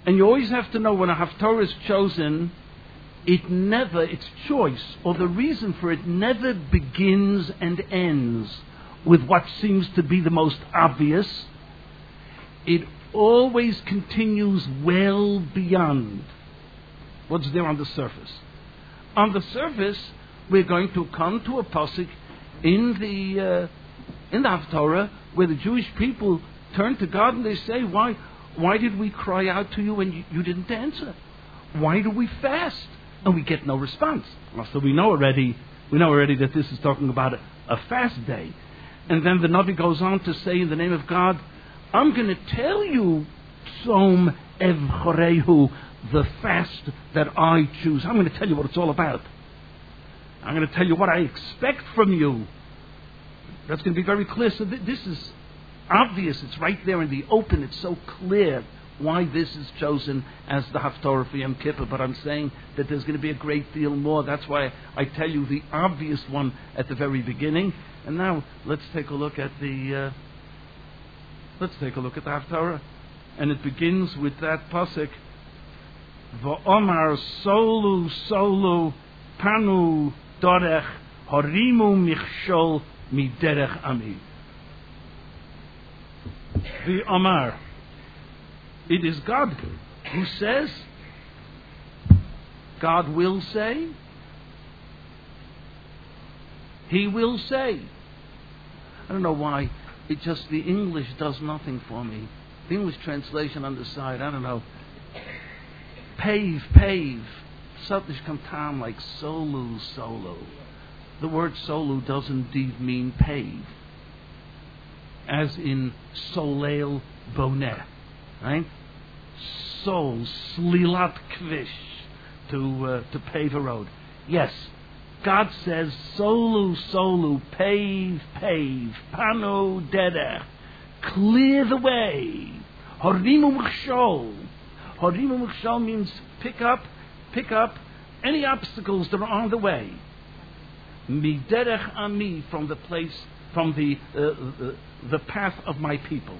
And you always have to know when a Haftarah is chosen, its choice, or the reason for it, never begins and ends with what seems to be the most obvious. It always continues well beyond what's there on the surface. On the surface, we're going to come to a pasuk in the Haftarah where the Jewish people turn to God and they say, why did we cry out to you and you didn't answer? Why do we fast? And we get no response. Well, so we know already that this is talking about a fast day. And then the Navi goes on to say, in the name of God, I'm going to tell you, Tzom Ev Chorehu, the fast that I choose. I'm going to tell you what it's all about. I'm going to tell you what I expect from you. That's going to be very clear. So this is obvious. It's right there in the open. It's so clear why this is chosen as the Haftarah for Yom Kippur. But I'm saying that there's going to be a great deal more. That's why I tell you the obvious one at the very beginning. And now let's take a look at the Haftarah. And it begins with that pasuk, V'omar solu solu panu dorech harimu michshol miderech ami. V'omar, it is God who says, God will say, He will say. I don't know why, the English does nothing for me. The English translation on the side, I don't know. Pave. Something come time like solu. The word solu does indeed mean pave. As in solel boneh. Right? Sol, slilat kvish, to pave a road. Yes, God says, solu, pave, pano derech, clear the way. Horimu mechshol means pick up any obstacles that are on the way. Miderech ami, from the path of my people.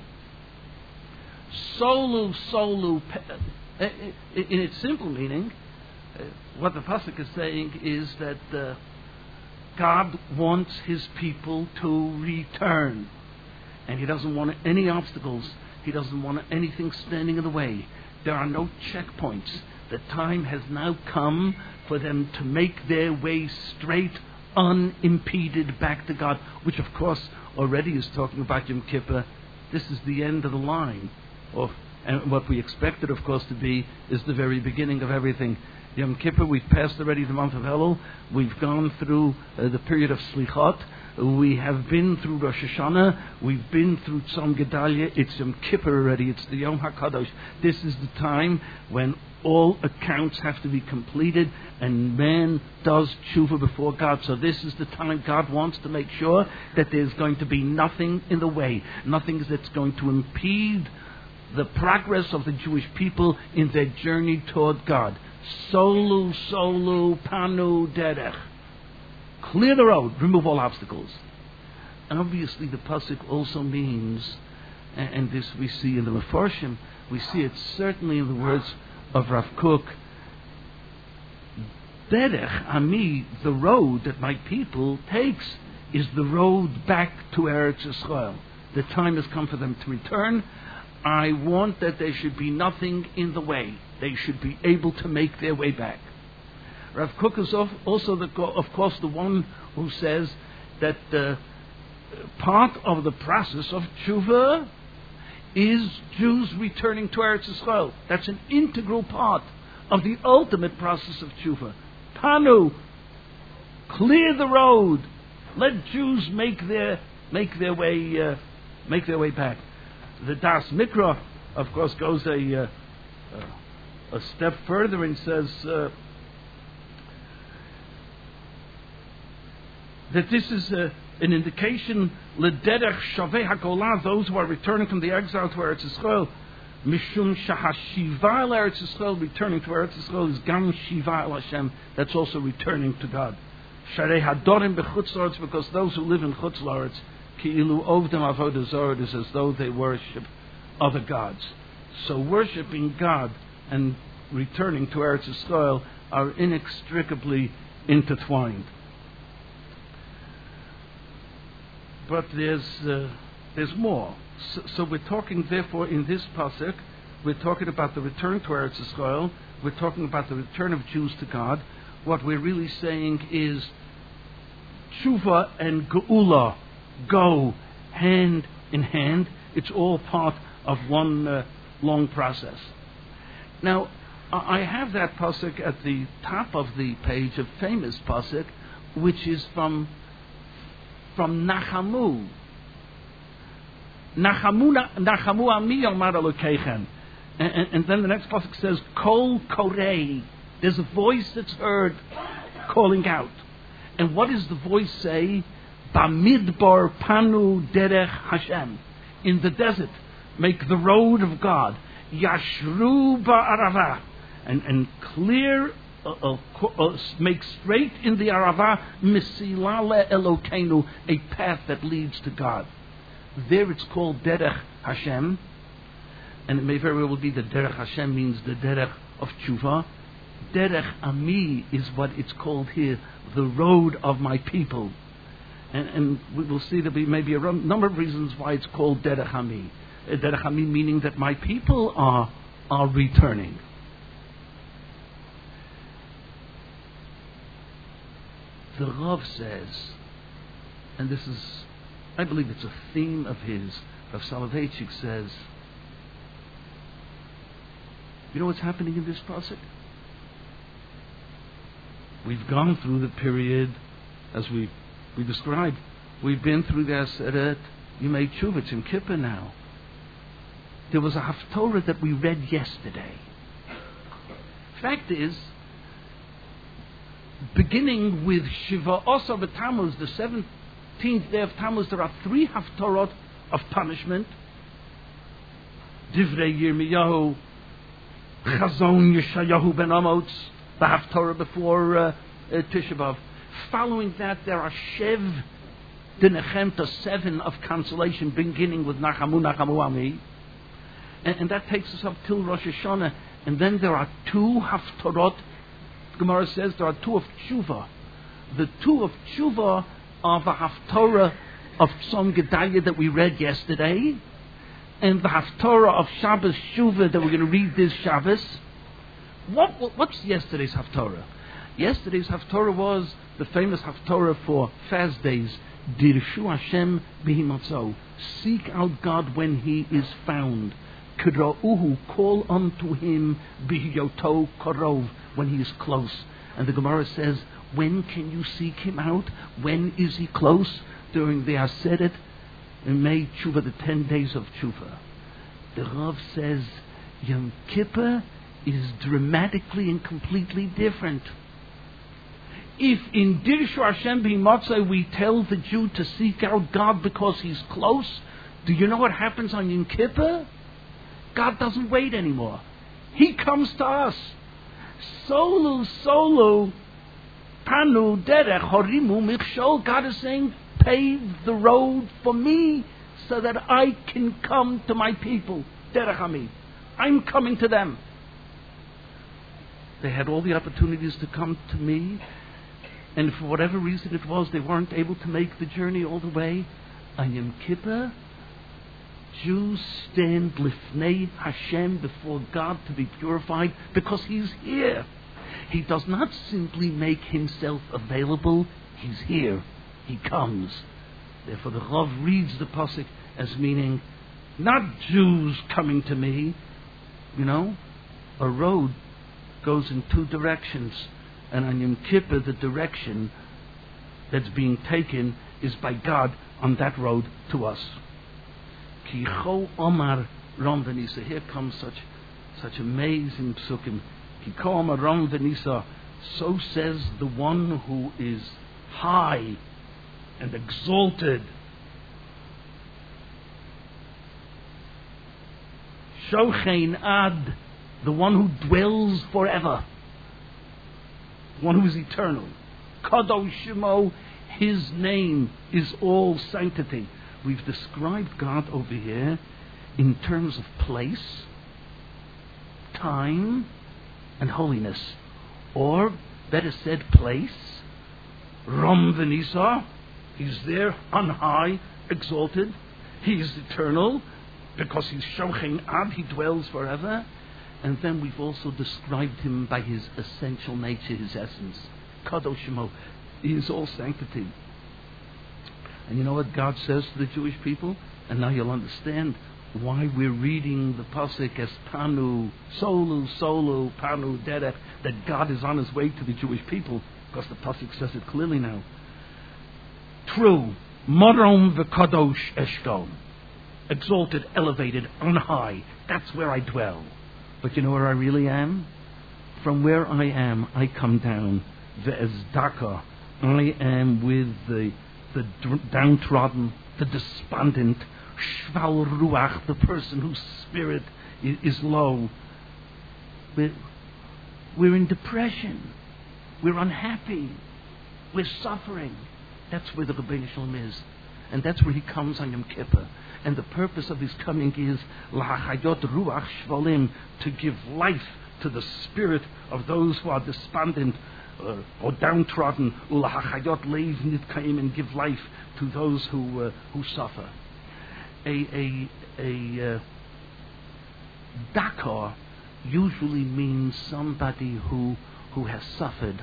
Solu, in its simple meaning, what the pasuk is saying is that God wants His people to return, and He doesn't want any obstacles. He doesn't want anything standing in the way. There are no checkpoints. The time has now come for them to make their way straight, unimpeded back to God, which of course already is talking about Yom Kippur. This is the end of the line. And what we expected, of course, to be is the very beginning of everything. Yom Kippur, we've passed already the month of Elul. We've gone through the period of Slichot. We have been through Rosh Hashanah. We've been through Tzom Gedalia. It's Yom Kippur already. It's the Yom HaKadosh. This is the time when all accounts have to be completed and man does tshuva before God. So this is the time God wants to make sure that there's going to be nothing in the way, nothing that's going to impede the progress of the Jewish people in their journey toward God. Solu, panu, derech. Clear the road, remove all obstacles. Obviously, the pasuk also means, and this we see in the Mefarshim, we see it certainly in the words of Rav Kook, derech, ami, the road that my people takes, is the road back to Eretz Yisrael. The time has come for them to return. I want that there should be nothing in the way. They should be able to make their way back. Rav Kook is also, of course, the one who says that part of the process of tshuva is Jews returning to Eretz Yisrael. That's an integral part of the ultimate process of tshuva. Panu, clear the road. Let Jews make their way back. The Das Mikra, of course, goes a step further and says that this is an indication, l'derech shavei hagolah, those who are returning from the exile to Eretz Yisrael, mishum shahashiva el Eretz Yisrael, returning to Eretz Yisrael is gam shiva el Hashem, that's also returning to God. Sharei hadorim b'chutz la'aretz, because those who live in chutz la'aretz, ki'ilu ovdem avodah zarah, is as though they worship other gods. So worshipping God and returning to Eretz Yisrael are inextricably intertwined. But there's more. So we're talking, therefore, in this pasuk, we're talking about the return to Eretz Yisrael. We're talking about the return of Jews to God. What we're really saying is tshuva and geula go hand in hand. It's all part of one long process. Now, I have that pasuk at the top of the page, a famous pasuk, which is from Nachamu. Nachamu ami yomar Elokeichem. And then the next pasuk says, Kol korei. There's a voice that's heard calling out. And what does the voice say? Bamidbar panu derech Hashem. In the desert, make the road of God. Yashru ba'arava. And clear, make straight in the arava, Mesilale Elokeinu, a path that leads to God. There it's called derech Hashem. And it may very well be that derech Hashem means the derech of tshuva. Derech Ami is what it's called here, the road of my people. And we will see there'll be maybe a number of reasons why it's called derech Ami. Derech Ami meaning that my people are returning. The Rav says, and this is, I believe it's a theme of his, Rav Soloveitchik says, you know what's happening in this pasuk? We've gone through the period, as we described. We've been through the Aseret Yimei Tshuva, it's in Kippur now. There was a Haftorah that we read yesterday. Fact is, beginning with Shiva Osa B'Tammuz, the 17th day of Tammuz, there are 3 Haftorot of punishment. Divrei Yirmiyahu, Chazon Yeshayahu ben Amos, the Haftorah before Tisha B'Av. Following that, there are Shev Dinechemta, 7 of consolation, beginning with Nachamu Ami. And that takes us up till Rosh Hashanah. And then there are 2 Haftorot. Gemara says there are 2 of Tshuva. The 2 of Tshuva are the Haftorah of Tzom Gedaliah that we read yesterday, and the Haftorah of Shabbos Tshuva that we're going to read this Shabbos. What's yesterday's Haftorah? Yesterday's Haftorah was the famous Haftorah for fast days. Dirshu Hashem b'himatzo. Seek out God when He is found. K'ra'uhu, call unto Him b'hiyoto korov, when He is close. And the Gemara says, when can you seek Him out? When is He close? During the Aseret Yimei Tshuva, the 10 days of Tshuva. The Rav says Yom Kippur is dramatically and completely different. If in Dirshu Hashem b'himatzo we tell the Jew to seek out God because He's close, do you know what happens on Yom Kippur? God doesn't wait anymore. He comes to us. Solu, panu, derech, horimu, michshol. God is saying, pave the road for me so that I can come to my people. Derech Ami. I'm coming to them. They had all the opportunities to come to me, and for whatever reason it was, they weren't able to make the journey all the way. On Yom Kippur, Jews stand lifnei Hashem, before God, to be purified because He's here. He does not simply make Himself available. He's here. He comes. Therefore the Rav reads the pasuk as meaning not Jews coming to me. You know, a road goes in 2 directions, and on Yom Kippur the direction that's being taken is by God on that road to us. Ki cho omar ram v'nisa. Here comes such amazing psukim. Ki cho omar ram v'nisa. So says the one who is high and exalted. Shochein ad, the one who dwells forever, one who is eternal. Kadosh Shemo, His name is all sanctity. We've described God over here in terms of place, time and holiness. Or, better said, place. Rom Venisa, he's there on high, exalted. He is eternal because he's Shochen Ad, he dwells forever. And then we've also described him by his essential nature, his essence. Kadosh Shemo, he is all sanctity. And you know what God says to the Jewish people? And now you'll understand why we're reading the pasuk as Panu, Solu, Solu, Panu, Derech, that God is on his way to the Jewish people, because the pasuk says it clearly now. True, Morom v'Kadosh Eshkom, exalted, elevated, on high. That's where I dwell. But you know where I really am? From where I am, I come down. Ve'ezdaka, I am with the downtrodden, the despondent, Shval Ruach, the person whose spirit is low. We're in depression. We're unhappy. We're suffering. That's where the Rebbeinu Shalom is. And that's where he comes on Yom Kippur. And the purpose of his coming is L'hachayot Ruach Shvalim, to give life to the spirit of those who are despondent or downtrodden. L'hachayot Leiv Nitkaim, and give life to those who suffer. A dakar usually means somebody who has suffered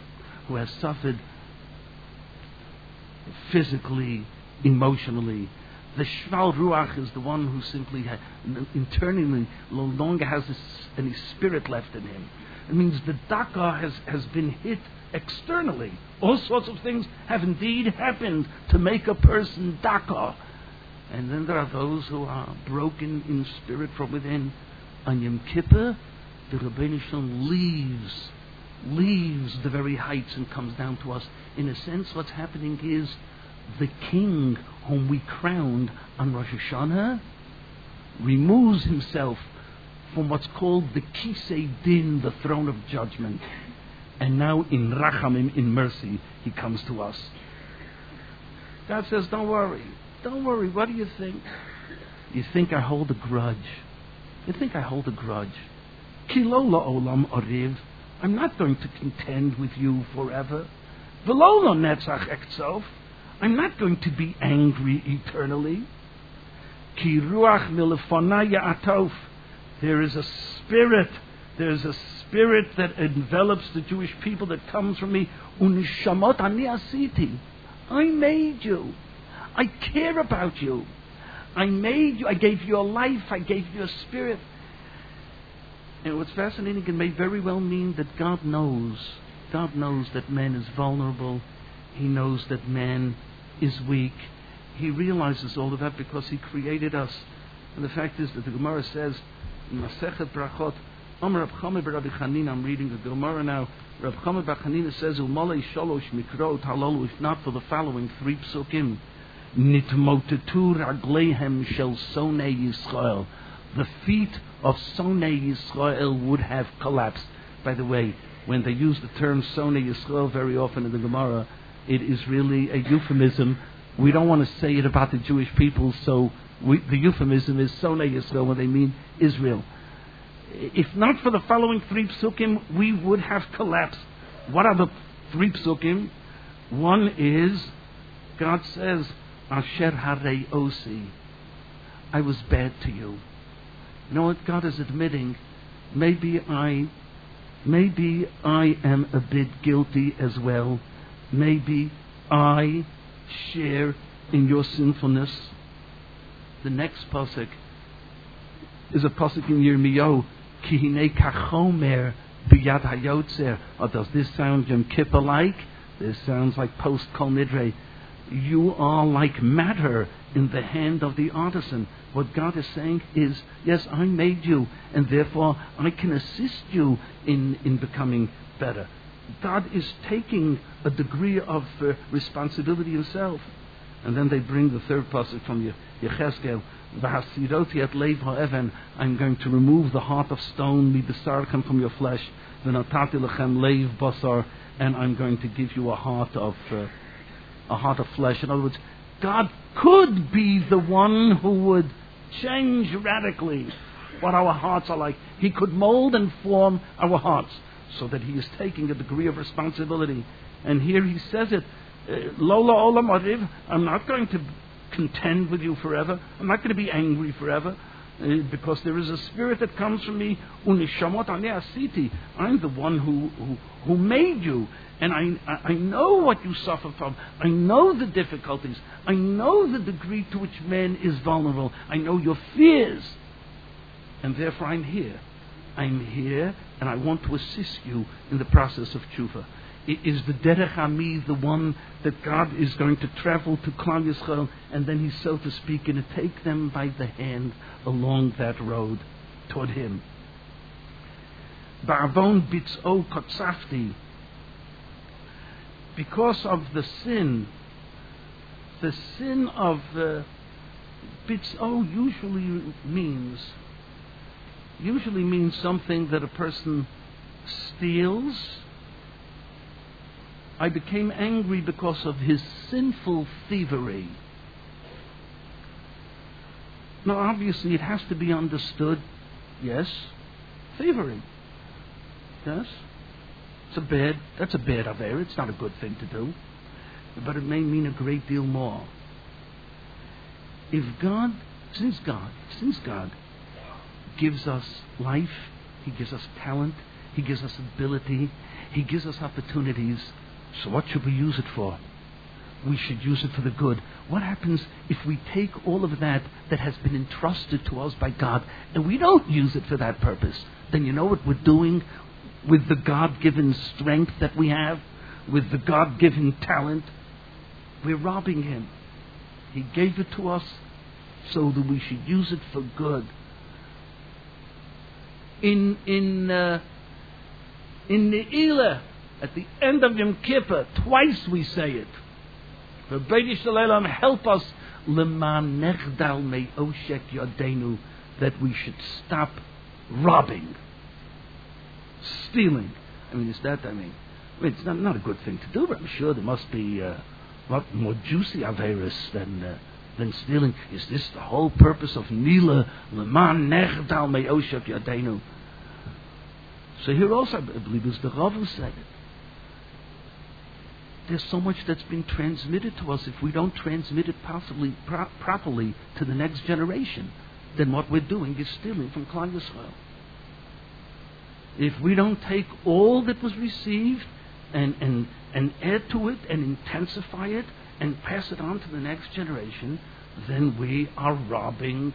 physically, emotionally. The Shval Ruach is the one who simply internally no longer has any spirit left in him. It means the dakar has been hit externally. All sorts of things have indeed happened to make a person dakar. And then there are those who are broken in spirit from within. On Yom Kippur, the Rebbeinu Shalom leaves the very heights and comes down to us. In a sense, what's happening is the king whom we crowned on Rosh Hashanah removes himself from what's called the Kisei Din, the throne of judgment. And now in Rachamim, in mercy, he comes to us. God says, don't worry. Don't worry, what do you think? You think I hold a grudge. Kilola olam oriv. I'm not going to contend with you forever. Velola netzach eksof. I'm not going to be angry eternally. Ki ruach milefonaya atov. There is a spirit that envelops the Jewish people that comes from me. Unishamot ani asiti. I made you. I care about you. I made you. I gave you a life. I gave you a spirit. And what's fascinating, it may very well mean that God knows that man is vulnerable. He knows that man is weak. He realizes all of that because he created us. And the fact is that the Gemara says in Masechet Brachot, Amar Rab Chama bar Rabbi Chanina, I'm reading the Gemara now. Rab Chama bar Chanina says, Umalei shalosh mikrot halalu, if not for the following 3 psukim. Nitmotetu ragleihem shel sonei Yisrael. The feet of sonei Yisrael would have collapsed. By the way, when they use the term sonei Yisrael very often in the Gemara, it is really a euphemism. We don't want to say it about the Jewish people, so the euphemism is sonei Yisrael when they mean Israel. If not for the following 3 psukim, we would have collapsed. What are the 3 psukim? One is, God says, Asher harei osi, I was bad to you. You know what God is admitting? Maybe I am a bit guilty as well. Maybe I share in your sinfulness. The next pasuk is a pasuk in Yirmiyahu. Ki hinei kachomer b'yad hayotzer. Or does this sound Yom Kippur like? This sounds like post Kol Nidre. You are like matter in the hand of the artisan. What God is saying is, yes, I made you, and therefore I can assist you in becoming better. God is taking a degree of responsibility himself. And then they bring the third pasuk from Yechezkel. V'hasiroti et leiv ha'even. I'm going to remove the heart of stone, midasarchem, from your flesh. V'natati lechem leiv basar. And I'm going to give you a heart of flesh. In other words, God could be the one who would change radically what our hearts are like. He could mold and form our hearts, so that He is taking a degree of responsibility. And here He says it, Lola Olam Ariv, I'm not going to contend with you forever. I'm not going to be angry forever. Because there is a spirit that comes from me. Unishamot Ani Asiti. I'm the one who made you. And I know what you suffer from. I know the difficulties. I know the degree to which man is vulnerable. I know your fears. And therefore I'm here. I'm here and I want to assist you in the process of tshuva. Is the Derech Ami the one that God is going to travel to Klal Yisrael, and then He's, so to speak, going to take them by the hand along that road toward Him? Ba'avon bitz'o kotzafti. Because of the sin of bitz'o usually means something that a person steals. I became angry because of his sinful thievery. Now, obviously, it has to be understood, yes, thievery. Yes? That's a bad affair. It's not a good thing to do. But it may mean a great deal more. Since God gives us life, He gives us talent, He gives us ability, He gives us opportunities, so what should we use it for? We should use it for the good. What happens if we take all of that has been entrusted to us by God and we don't use it for that purpose? Then you know what we're doing with the God-given strength that we have, with the God-given talent? We're robbing Him. He gave it to us so that we should use it for good. In Ne'ilah, at the end of Yom Kippur, twice we say it. Rabbeinu Shalom, help us, Leman nechdal me'oshek yodenu, that we should stop robbing, stealing. It's not a good thing to do, but I'm sure there must be a lot more juicy averis than stealing. Is this the whole purpose of Nila? Leman nechdal me'oshek yodenu. So here also, I believe, is the Rav who said it. There's so much that's been transmitted to us. If we don't transmit it properly to the next generation, then what we're doing is stealing from Klal Yisrael. If we don't take all that was received and add to it and intensify it and pass it on to the next generation, then we are robbing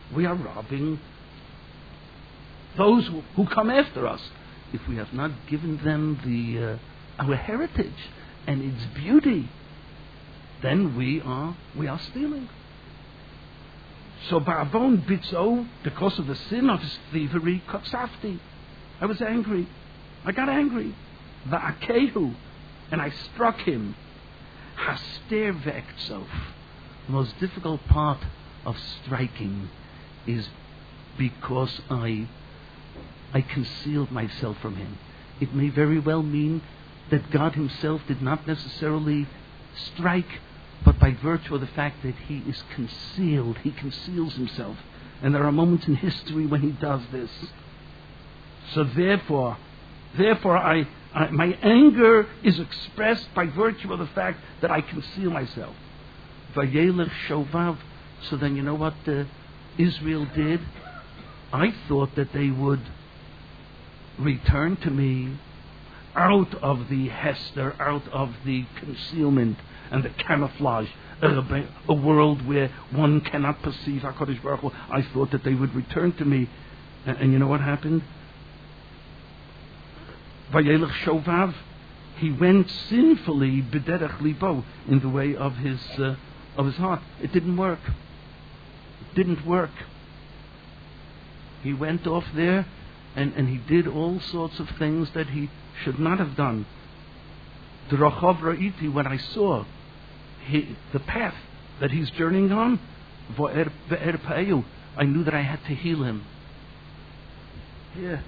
those who come after us. If we have not given them our heritage and its beauty, then we are stealing. So Ba'avon Bitz'o, because of the sin of his thievery, Kotzafti. I was angry. I got angry. Va'akehu, and I struck him. Haster ve'ekzof. The most difficult part of striking is because I concealed myself from him. It may very well mean that God Himself did not necessarily strike, but by virtue of the fact that He is concealed, He conceals Himself. And there are moments in history when He does this. So therefore, my anger is expressed by virtue of the fact that I conceal myself. Vayelech shovav. So then you know what Israel did? I thought that they would return to me out of the hester, out of the concealment and the camouflage, a world where one cannot perceive HaKadosh Baruch Hu. I thought that they would return to me, and you know what happened? Vayelech shovav, he went sinfully b'derech libo, in the way of his heart. It didn't work. He went off there, and he did all sorts of things that he should not have done. The Rachov Ra'iti, when I saw the path that he's journeying on, I knew that I had to heal him. Here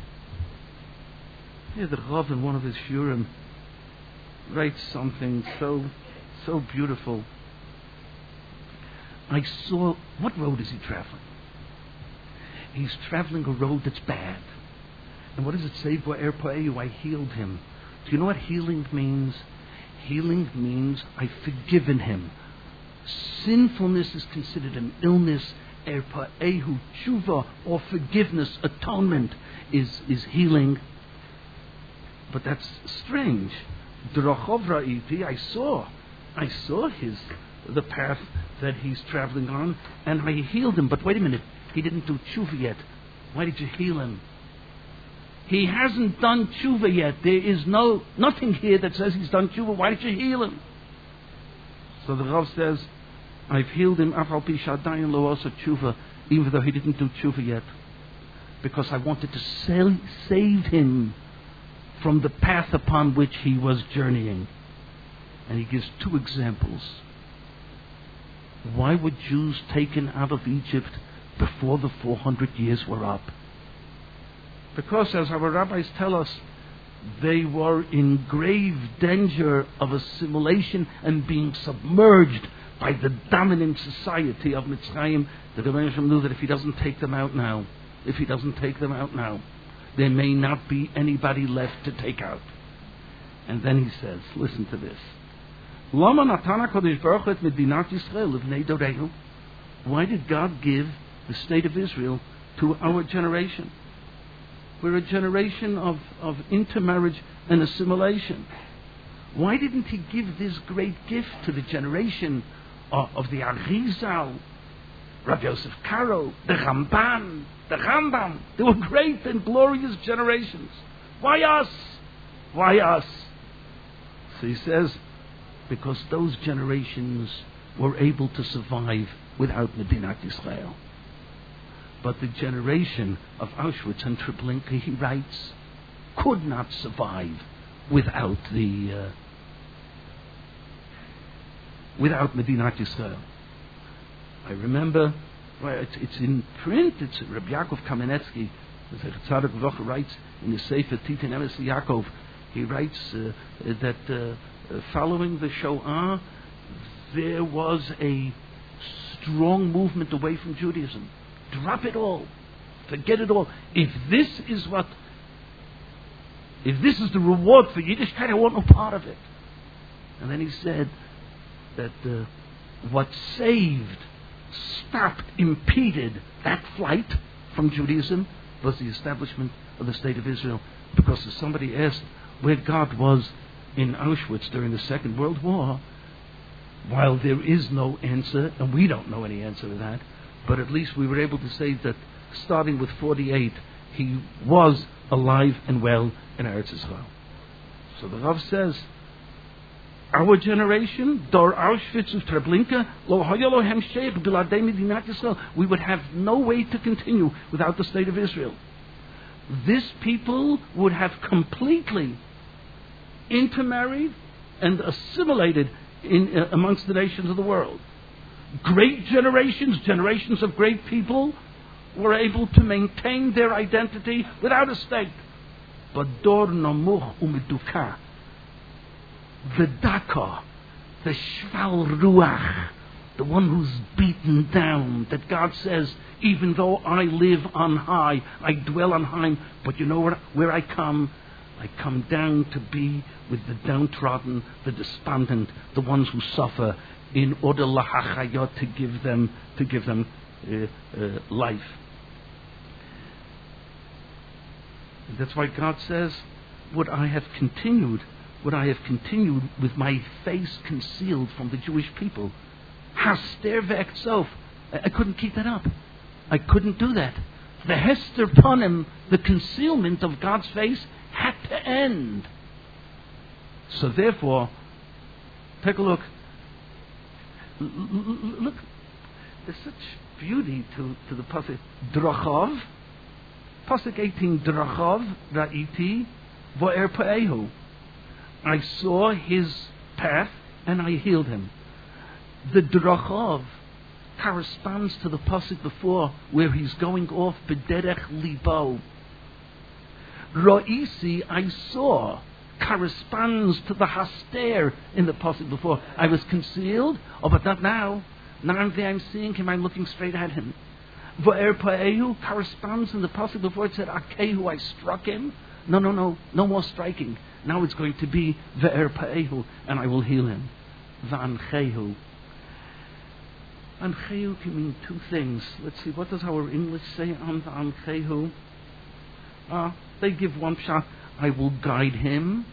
the Rav in one of his shurim writes something so beautiful. I saw, what road is he traveling? He's traveling a road that's bad. And what does it say? I healed him. Do you know what healing means? Healing means I've forgiven him. Sinfulness is considered an illness. Erpa'ehu, tshuva, or forgiveness, atonement, is healing. But that's strange. Drachov ra'iti, I saw the path that he's traveling on, and I healed him. But wait a minute, he didn't do tshuva yet. Why did you heal him? He hasn't done tshuva yet. There is nothing here that says he's done tshuva. Why did you heal him? So the Rav says, I've healed him, afal pi shadayin lo osa tshuva, even though he didn't do tshuva yet, because I wanted to save him from the path upon which he was journeying. And he gives two examples. Why were Jews taken out of Egypt before the 400 years were up? Because, as our rabbis tell us, they were in grave danger of assimilation and being submerged by the dominant society of Mitzrayim. The Rebbeinu Shalom knew that if he doesn't take them out now, there may not be anybody left to take out. And then he says, listen to this. Why did God give the state of Israel to our generation? We're a generation of intermarriage and assimilation. Why didn't he give this great gift to the generation of the Arizal, Rabbi Yosef Karo, the Ramban, the Rambam? They were great and glorious generations. Why us? Why us? So he says, because those generations were able to survive without Medinat Yisrael. But the generation of Auschwitz and Treblinka, he writes, could not survive without Medinat Yisrael. I remember, it's in print, it's Rabbi Yaakov Kamenetsky, the Tzadok V'Vocha writes in the Sefer Titin Emes Yaakov, he writes that following the Shoah, there was a strong movement away from Judaism. Drop it all. Forget it all. If this is the reward for Yiddishkeit, I want no part of it. And then he said that what stopped, impeded that flight from Judaism was the establishment of the State of Israel. Because if somebody asked where God was in Auschwitz during the Second World War, while there is no answer, and we don't know any answer to that, but at least we were able to say that starting with 48, he was alive and well in Eretz Yisrael. So the Rav says, our generation, Dor Auschwitz and Treblinka, Lo Hayalo Hemsheich Biladei Medinat Yisrael, we would have no way to continue without the State of Israel. This people would have completely intermarried and assimilated amongst the nations of the world. Great generations of great people were able to maintain their identity without a state. But Dor Namuch Umeduka, the Daka, the Shval Ruach, the one who's beaten down, that God says, even though I live on high, I dwell on high, but you know where I come? I come down to be with the downtrodden, the despondent, the ones who suffer, in order lahachayot, to give them life. That's why God says, would I have continued with my face concealed from the Jewish people? Haster ve'eksof. I couldn't keep that up. I couldn't do that. The hester panim, the concealment of God's face, had to end. So therefore, take a look. Look, there's such beauty to the pasuk Drachov. Pasuk 18, Drachov ra'iti vo'er pa'ehu. I saw his path and I healed him. The Drachov corresponds to the pasuk before, where he's going off b'derech libo. Ra'isi, I saw, corresponds to the haster in the pasuk before. I was concealed, but not now. Now I'm there, I'm seeing him, I'm looking straight at him. Va'er pa'ehu corresponds in the pasuk before it said akehu, I struck him. No more striking. Now it's going to be Va'er pa'ehu, and I will heal him. Va'anchehu. Anchehu can mean two things. Let's see, what does our English say on Anchehu? They give one shot. I will guide him.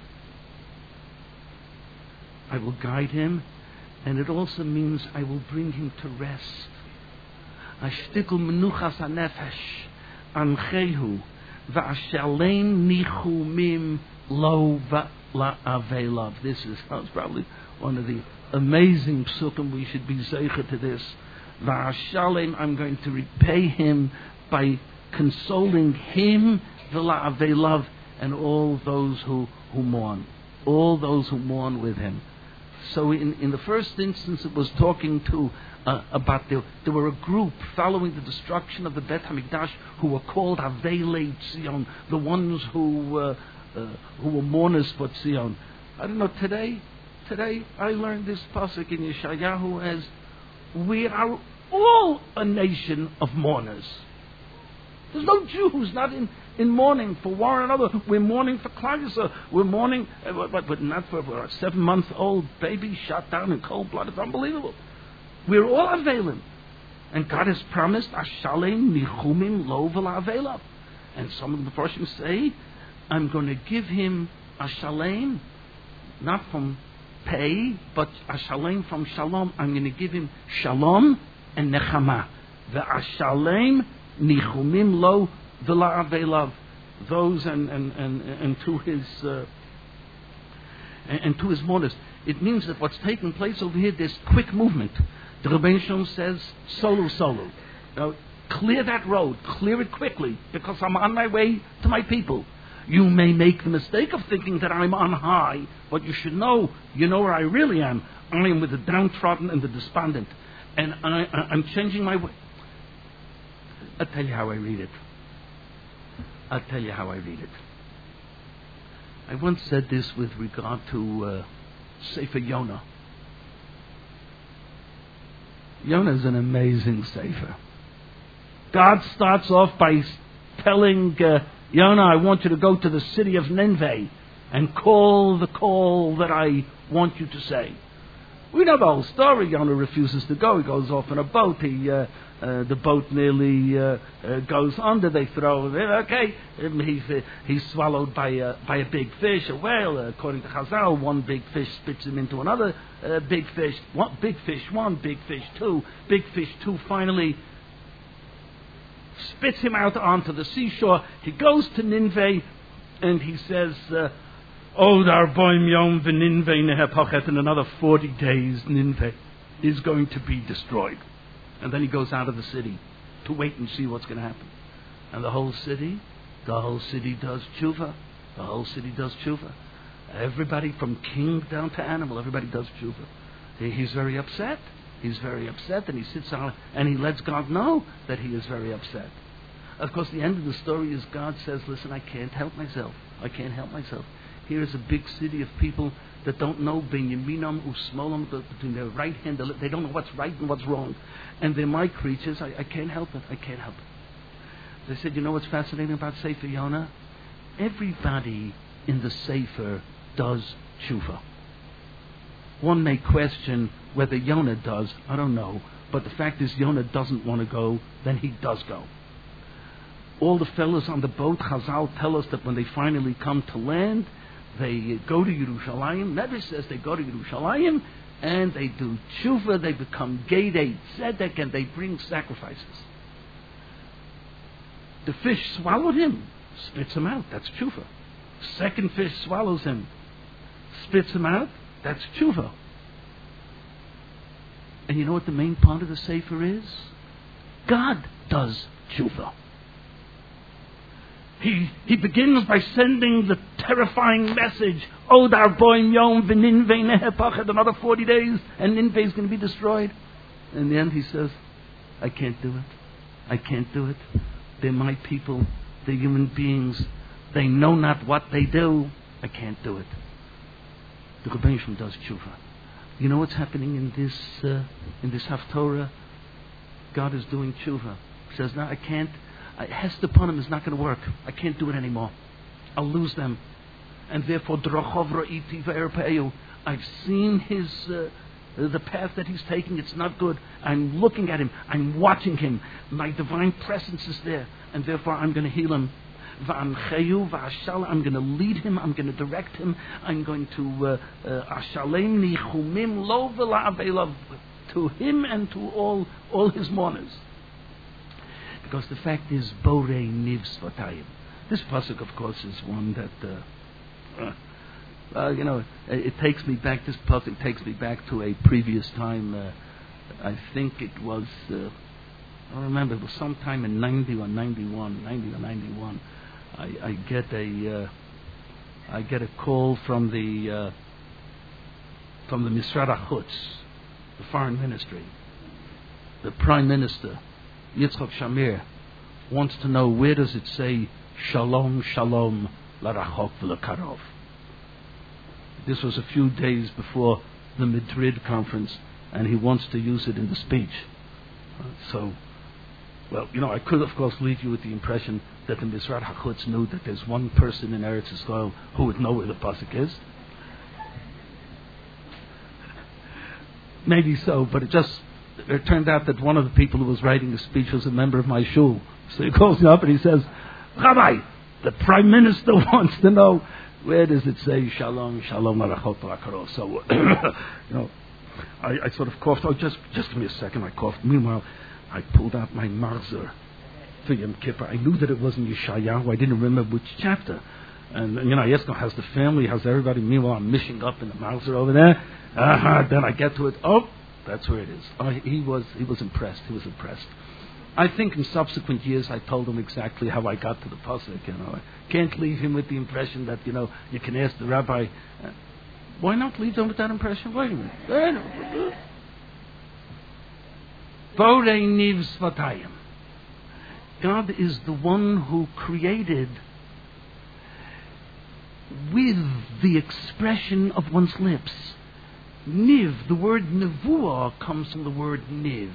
I will guide him. And it also means I will bring him to rest. Ashtikul menuchas hanefesh. Anchehu. Va'ashalem nichumim lo va'avelav. This is probably one of the amazing psukim. We should be zeicher to this. Va'ashalem, I'm going to repay him by consoling him, v'la'avelav, and all those who mourn. All those who mourn with him. So in the first instance, it was talking to about there were a group following the destruction of the Bet HaMikdash who were called Avelei Tzion, the ones who were mourners for Tzion. I don't know, today I learned this pasuk in Yeshayahu as we are all a nation of mourners. There's no Jew who's not in mourning for one another. We're mourning for Clarissa. We're mourning, but not for a 7-month-old baby shot down in cold blood. It's unbelievable. We're all avelim. And God has promised, Ashalem nichumim lo v'la'avelav. And some of the Mepharshim say, I'm going to give him Ashalem, not from pay, but Ashalem from shalom. I'm going to give him shalom and nechama. Ve'ashalem nichumim lo v'la'avelav. Those and to his mourners. It means that what's taking place over here, there's quick movement. The Rebbeinu Shalom says, solo. Now, clear that road, clear it quickly, because I'm on my way to my people. You may make the mistake of thinking that I'm on high, but you should know, you know where I really am. I am with the downtrodden and the despondent. And I'm changing my way. I'll tell you how I read it. I once said this with regard to Sefer Yonah. Yonah is an amazing sefer. God starts off by telling Yonah, I want you to go to the city of Nineveh and call the call that I want you to say. We know the whole story. Yonah refuses to go. He goes off in a boat. The boat nearly goes under. They throw him in. Okay, he's swallowed by a big fish, a whale. According to Chazal, one big fish spits him into another big fish. Big fish one, big fish two. Big fish two finally spits him out onto the seashore. He goes to Nineveh and he says, in another 40 days, Nineveh is going to be destroyed. And then he goes out of the city to wait and see what's going to happen. And the whole city does tshuva. Everybody from king down to animal, everybody does tshuva. He's very upset. And he sits down and he lets God know that he is very upset. Of course, the end of the story is God says, listen, I can't help myself. Here is a big city of people that don't know Binyaminam Usmolam, between their right hand, they don't know what's right and what's wrong. And they're my creatures. I can't help it. They said, you know what's fascinating about Sefer Yonah? Everybody in the Sefer does tshuva. One may question whether Yonah does. I don't know. But the fact is, Yonah doesn't want to go, then he does go. All the fellows on the boat, Chazal tell us that when they finally come to land, they go to Yerushalayim. Never says they go to Yerushalayim, and they do tshuva, they become Gedei Tzedek, and they bring sacrifices. The fish swallowed him, spits him out, that's tshuva. Second fish swallows him, spits him out, that's tshuva. And you know what the main part of the Sefer is? God does tshuva. He begins by sending the terrifying message, Odar boim yom v'ninvei nehepachet, another 40 days, and Nineveh is going to be destroyed. In the end, he says, I can't do it. They're my people. They're human beings. They know not what they do. I can't do it. The Rebbeinu Shalom does tshuva. You know what's happening in this Haftorah? God is doing tshuva. says, no, I can't. Hester Punim is not going to work. I can't do it anymore. I'll lose them. And therefore, I've seen his the path that he's taking. It's not good. I'm looking at him. I'm watching him. My divine presence is there. And therefore, I'm going to heal him. I'm going to lead him. I'm going to direct him. I'm going to to him and to all his mourners. Because the fact is, Borei Niv Svatayim. This pasuk, of course, is one that it takes me back. This pasuk takes me back to a previous time. I think it was. I don't remember. It was sometime in 90 or 91. I get a call from the Misrad HaChutz, the foreign ministry. The Prime Minister, Yitzchak Shamir, wants to know, where does it say Shalom, Shalom, Larachok v'Lakarov? This was a few days before the Madrid conference, and he wants to use it in the speech. I could, of course, leave you with the impression that the Misrad HaChutz knew that there's one person in Eretz Yisrael who would know where the pasuk is. Maybe so, but it turned out that one of the people who was writing the speech was a member of my shul. So he calls me up and he says, Rabbi, the Prime Minister wants to know, where does it say Shalom, Shalom, Larachot, Lakaro? So, I sort of coughed. Oh, just give me a second. I coughed. Meanwhile, I pulled out my Marzer for Yom Kippur. I knew that it wasn't Yeshayahu. I didn't remember which chapter. And Yesco has the family, has everybody. Meanwhile, I'm mishing up in the Marzer over there. Then I get to it. Oh, that's where it is. He was impressed. He was impressed. I think in subsequent years I told him exactly how I got to the pasuk. I can't leave him with the impression that you can ask the rabbi. Why not leave them with that impression? Wait a minute. Borei Niv Svatayim. God is the one who created with the expression of one's lips. Niv, the word nevuah comes from the word niv.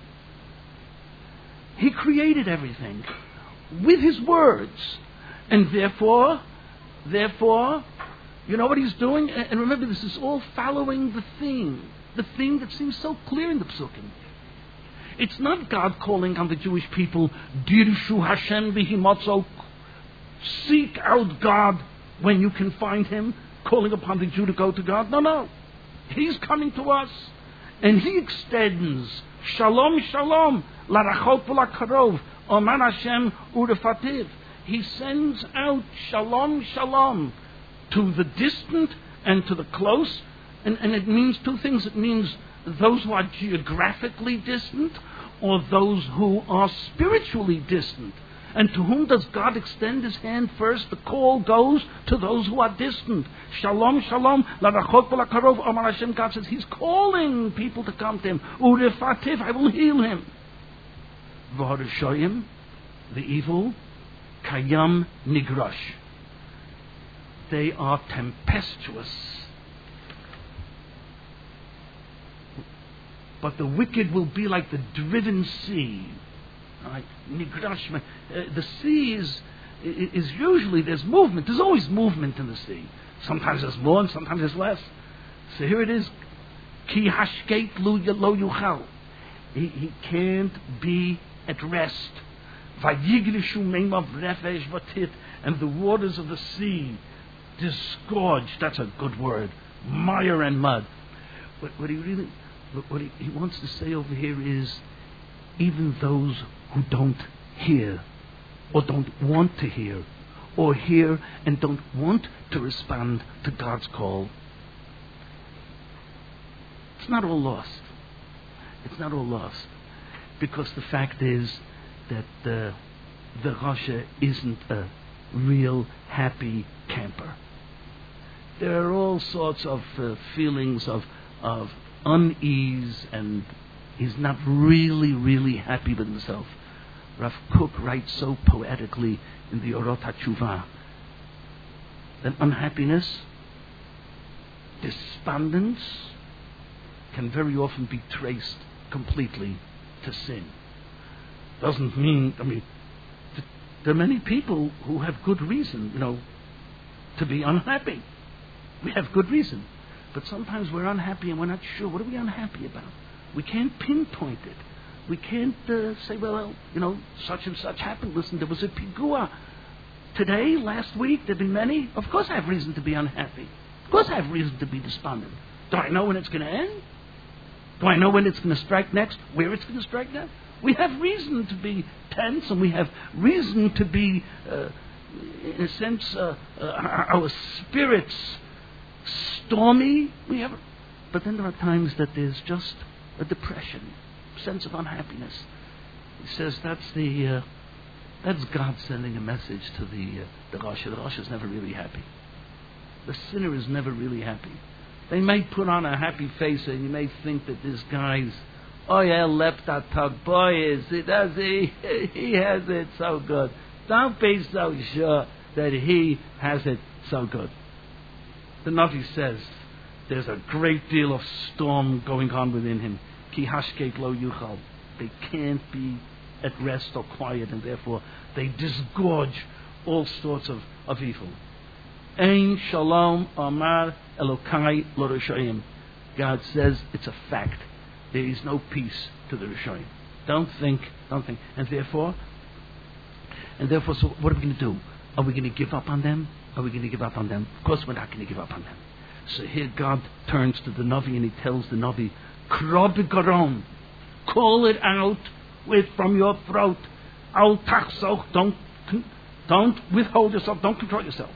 He created everything with his words. And therefore, you know what he's doing? And remember, this is all following the theme that seems so clear in the Psukim. It's not God calling on the Jewish people, Dirshu Hashem v'himotzo, seek out God when you can find Him, calling upon the Jew to go to God. No. He's coming to us, and He extends Shalom, Shalom, Larachot v'Lakarov, Oman Hashem urefativ. He sends out Shalom, Shalom to the distant and to the close, and it means two things. It means those who are geographically distant, or those who are spiritually distant. And to whom does God extend His hand first? The call goes to those who are distant. Shalom, Shalom, Larachot v'Lakarov, Omar Hashem. God says He's calling people to come to Him. Urefativ, I will heal him. V'harashoyim, the evil, Kayam Nigrash. They are tempestuous. But the wicked will be like the driven sea. Right? Nigrash. The sea is usually, there's movement. There's always movement in the sea. Sometimes there's more and sometimes there's less. So here it is. Ki hashkeit lo yuchal. He can't be at rest. Vayiglishu meimav refesh vatit. And the waters of the sea disgorge. That's a good word. Mire and mud. What he wants to say over here is, even those who don't hear, or don't want to hear, or hear and don't want to respond to God's call, it's not all lost. It's not all lost. Because the fact is that the Rasha isn't a real happy camper. There are all sorts of feelings of unease, and he's not really happy with himself. Rav Kook writes so poetically in the Orot HaTshuvah that unhappiness, despondence, can very often be traced completely to sin. doesn't mean, there are many people who have good reason, to be unhappy. We have good reason. But sometimes we're unhappy and we're not sure. What are we unhappy about? We can't pinpoint it. We can't say, well, such and such happened. Listen, there was a pigua today, last week. There have been many. Of course I have reason to be unhappy. Of course I have reason to be despondent. Do I know when it's going to end? Do I know when it's going to strike next? Where it's going to strike next? We have reason to be tense, and we have reason to be, in a sense, our spirits stormy. But then there are times that there's just a depression, sense of unhappiness. He says that's God sending a message to the Rasha. The Rasha is never really happy. The sinner is never really happy. They may put on a happy face, and you may think that this guy's, left that tug, boy, he has it so good. Don't be so sure that he has it so good. The Navi says there's a great deal of storm going on within him. Ki hashket lo yuchal. They can't be at rest or quiet, and therefore they disgorge all sorts of evil. Ein shalom amar Elokai lo Rishayim. God says it's a fact. There is no peace to the Rishayim. Don't think. And therefore, so what are we going to do? Are we going to give up on them? Of course we're not going to give up on them. So here God turns to the Navi and he tells the Navi, Krob Garon, call it out from your throat. Al tachsoch, don't withhold yourself, don't control yourself.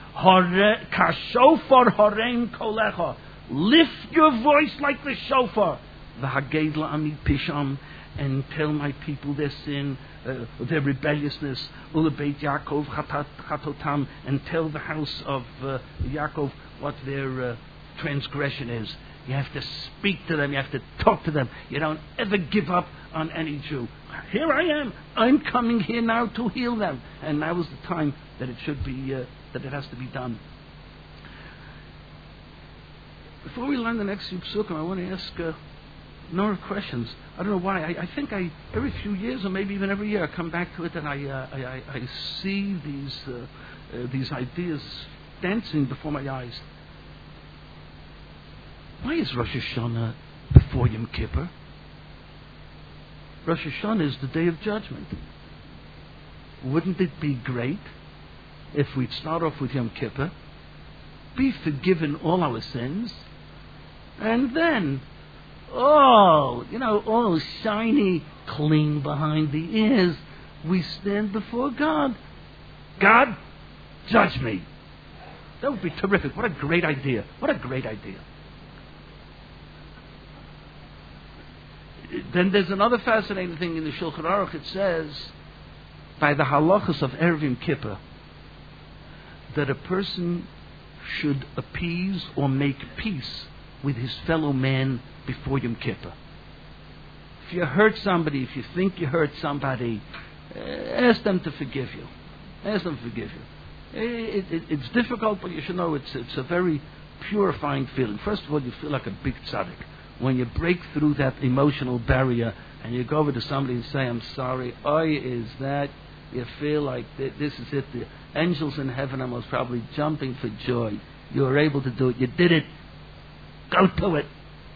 Kashofar horein kolecha, lift your voice like the shofar. V'haged la'ami pisham, and tell my people their sin, their rebelliousness. Ulebeit Yaakov chatotam, and tell the house of Yaakov what their transgression is. You have to speak to them. You have to talk to them. You don't ever give up on any Jew. Here I am. I'm coming here now to heal them. And now is the time that it should be, that it has to be done. Before we learn the next few psukim, I want to ask Nora questions. I don't know why. I think every few years, or maybe even every year, I come back to it and I see these ideas dancing before my eyes. Why is Rosh Hashanah before Yom Kippur? Rosh Hashanah is the Day of Judgment. Wouldn't it be great if we'd start off with Yom Kippur, be forgiven all our sins, and then, all shiny, clean behind the ears, we stand before God. God, judge me. That would be terrific. What a great idea. Then there's another fascinating thing in the Shulchan Aruch. It says, by the halachas of Erev Yom Kippur, that a person should appease or make peace with his fellow man before Yom Kippur. If you hurt somebody, if you think you hurt somebody, ask them to forgive you. It's difficult, but you should know it's a very purifying feeling. First of all, you feel like a big tzaddik. When you break through that emotional barrier and you go over to somebody and say, I'm sorry, is that, you feel like this is it. The angels in heaven are most probably jumping for joy. You were able to do it. You did it. Go to it.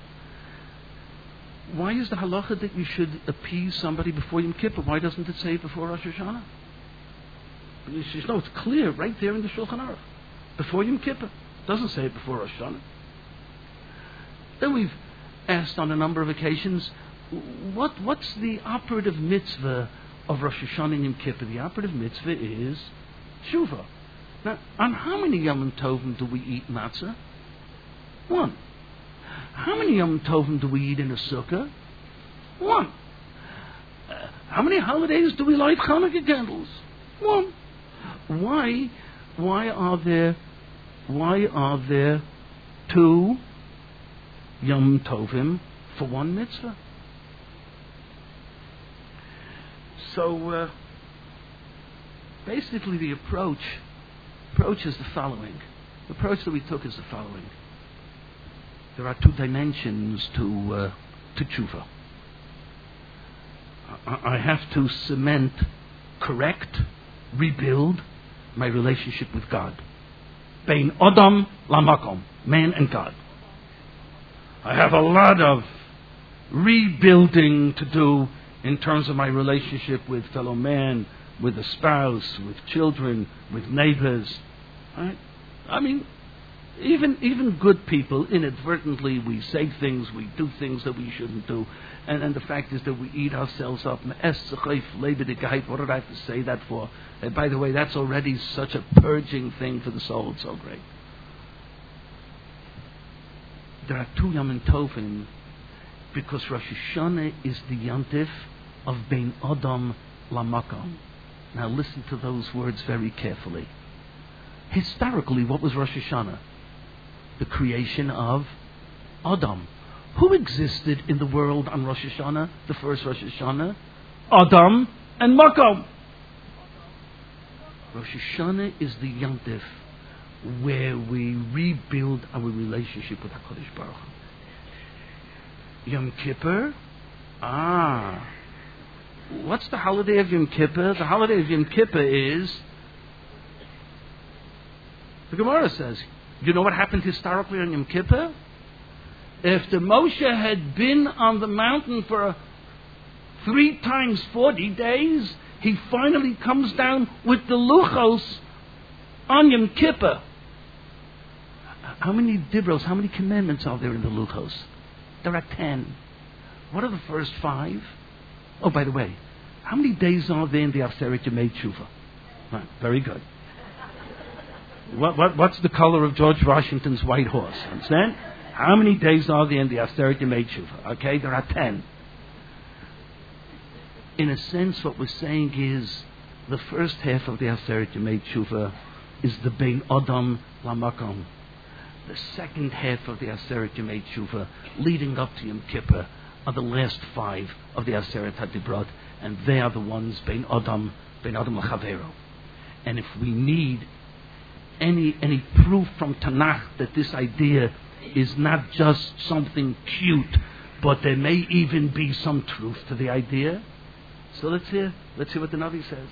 Why is the halacha that you should appease somebody before Yom Kippur? Why doesn't it say before Rosh Hashanah? You know, it's clear right there in the Shulchan Aruch. Before Yom Kippur. It doesn't say it before Rosh Hashanah. Then we've asked on a number of occasions, what's the operative mitzvah of Rosh Hashanah and Yom Kippur? The operative mitzvah is tshuva. Now, on how many Yom Tovim do we eat matzah? 1. How many Yom Tovim do we eat in a sukkah? 1. How many holidays do we light Hanukkah candles? 1. Why are there 2 Yom Tovim for 1 mitzvah? So basically the approach is the following. The approach that we took is the following. There are 2 dimensions to tshuva. I have to cement, correct, rebuild my relationship with God. Bein Adam Lamakom, man and God. I have a lot of rebuilding to do in terms of my relationship with fellow man, with a spouse, with children, with neighbors. Right? I mean, even good people, inadvertently, we say things, we do things that we shouldn't do. And the fact is that we eat ourselves up. What did I have to say that for? By the way, that's already such a purging thing for the soul. It's so great. There are two Yom Tovim because Rosh Hashanah is the Yontif of Bein Adam Lamakom. Now listen to those words very carefully. Historically, what was Rosh Hashanah? The creation of Adam. Who existed in the world on Rosh Hashanah, the first Rosh Hashanah? Adam and Makom. Rosh Hashanah is the Yontif where we rebuild our relationship with HaKadosh Baruch Hu. Yom Kippur? What's the holiday of Yom Kippur? The holiday of Yom Kippur is, the Gemara says, you know what happened historically on Yom Kippur? After Moshe had been on the mountain for 3 times 40 days, he finally comes down with the Luchos on Yom Kippur. How many dibros, how many commandments are there in the Luchos? There are 10. What are the first 5? Oh, by the way, how many days are there in the Aseret Yemei Tshuva? Right, very good. What's the color of George Washington's white horse? Understand? How many days are there in the Aseret Yemei Tshuva? Okay, there are 10. In a sense, what we're saying is the first half of the Aseret Yemei Tshuva is the Bein Adam Lamakom. The second half of the Aseret Yemei Tshuva, leading up to Yom Kippur, are the last 5 of the Aseret HaDibrot, and they are the ones Bein Adam L'Chavero. And if we need any proof from Tanakh that this idea is not just something cute, but there may even be some truth to the idea, so let's hear what the Navi says.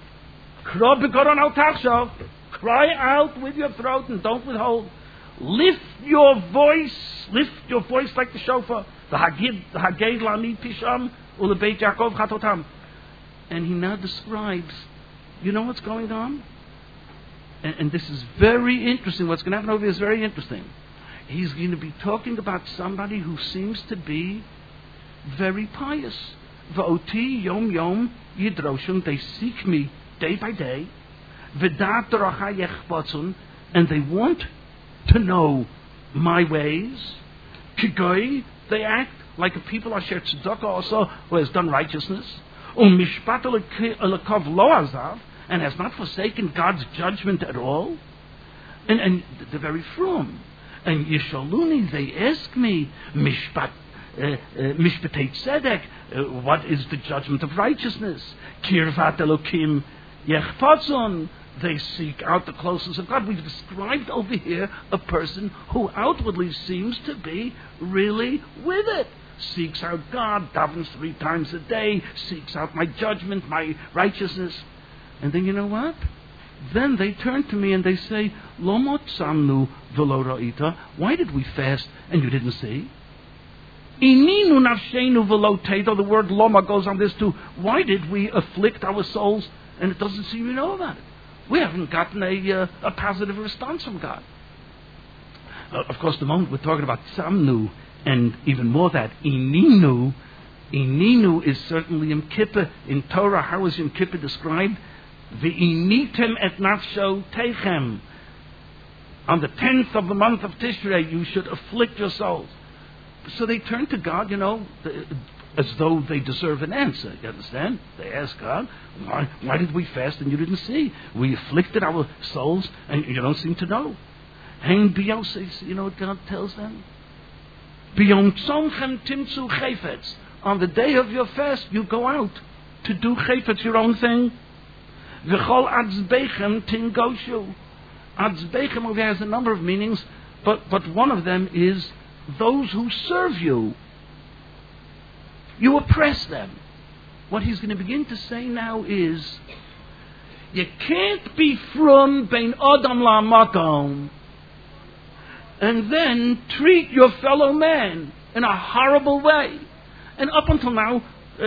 Cry out with your throat and don't withhold. Lift your voice like the shofar. The Hagid Lami Pisham Ulebeit Yaakov Chatotam. And he now describes, you know what's going on? And this is very interesting. What's going to happen over here is very interesting. He's going to be talking about somebody who seems to be very pious. Va'oti yom yom yidroshun. They seek me day by day. V'dat daracha yechbatzun. And they want to know my ways. Kigoi, they act like a people asher tzedakah also, who has done righteousness. Mishpat elakav lo azav, and has not forsaken God's judgment at all. And they're very frum. And Yishaluni, they ask me, Mishpatei Tzedek, what is the judgment of righteousness? Kirvat Elokim Yechpatzon, they seek out the closeness of God. We've described over here a person who outwardly seems to be really with it. Seeks out God, davens 3 times a day, seeks out my judgment, my righteousness. And then you know what? Then they turn to me and they say, Lo samnu v'lo ra'ita. Why did we fast and you didn't see? Ininu nafshenu v'lo teito. The word loma goes on this too. Why did we afflict our souls and it doesn't seem you know about it? We haven't gotten a positive response from God. Of course, the moment we're talking about samnu and even more that ininu is certainly Yom Kippur. In Torah, how is Yom Kippur described? V'initem et nafsho teichem. On the 10th of the month of Tishrei, you should afflict your souls. So they turn to God, as though they deserve an answer. You understand? They ask God, why did we fast and you didn't see? We afflicted our souls and you don't seem to know. Hein biyos, you know what God tells them? Biyom tzomchem timtzu chayfetz. On the day of your fast, you go out to do chayfetz, your own thing. V'chol atzbeichem tingoshu. Atzbeichem over here has a number of meanings, but one of them is those who serve you. You oppress them. what he's going to begin to say now is, you can't be from bein Adam la'makom and then treat your fellow man in a horrible way. And up until now,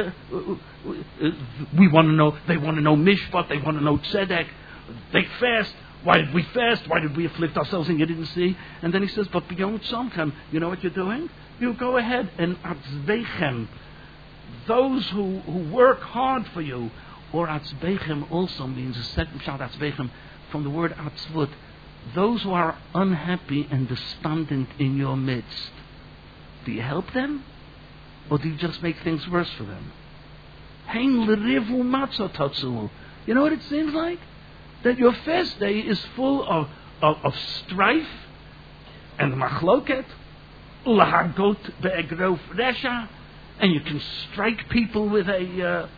we want to know, they want to know mishpat, they want to know tzedek, they fast. Why did we fast? Why did we afflict ourselves and you didn't see? And then he says, but beyond tzomchem, you know what you're doing? You go ahead and atzbeichem, those who work hard for you, or atzbeichem also means a second shot atzbeichem from the word atzvut, those who are unhappy and despondent in your midst. Do you help them? Or do you just make things worse for them? Hein l'rivu matzah tatzu. You know what it seems like? That your fast day is full of strife and machloket, ulahagot be'egrof resha, and you can strike people with a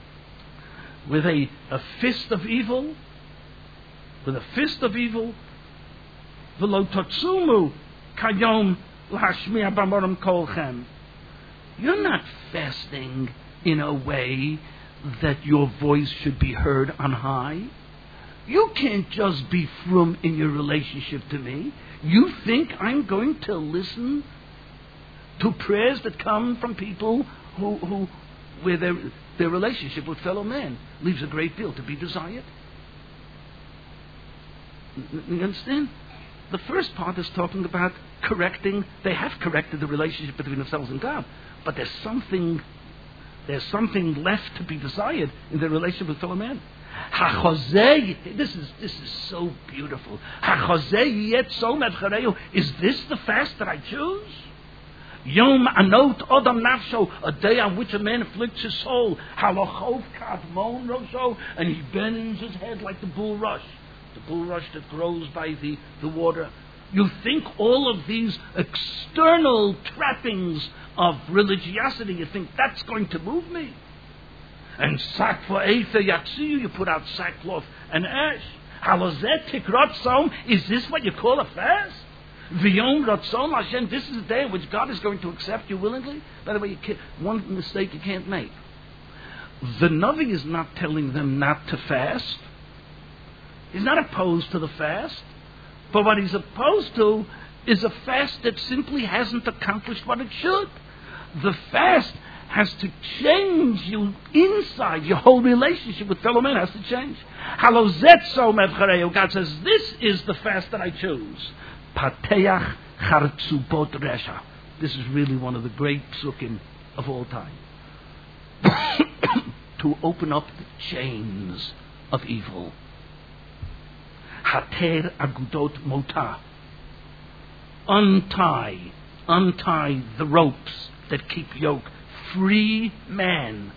fist of evil, V'lo totzumu kayom lahashmiya b'morim kolchem. You're not fasting in a way that your voice should be heard on high. You can't just be frum in your relationship to me. You think I'm going to listen to prayers that come from people who where their relationship with fellow men leaves a great deal to be desired? You understand? The first part is talking about correcting. They have corrected the relationship between themselves and God, but there's something left to be desired in their relationship with fellow men. This is so beautiful. Is this the fast that I choose? Yom anot odam nafsho, a day on which a man afflicts his soul. Halachov kadmon rosho, and he bends his head like the bulrush that grows by the water. You think all of these external trappings of religiosity, you think that's going to move me? And sakva either yatsiyu, you put out sackcloth and ash. Halazet tikratzom, is this what you call a fast? V'yom ratzon Hashem, this is the day in which God is going to accept you willingly. By the way, one mistake you can't make. The Navi is not telling them not to fast. He's not opposed to the fast. But what he's opposed to is a fast that simply hasn't accomplished what it should. The fast has to change you inside. Your whole relationship with fellow men has to change. God says, this is the fast that I choose. Pateach chartzubot resha. This is really one of the great psukim of all time. To open up the chains of evil. Hater agudot mota. Untie the ropes that keep yoke. Free man.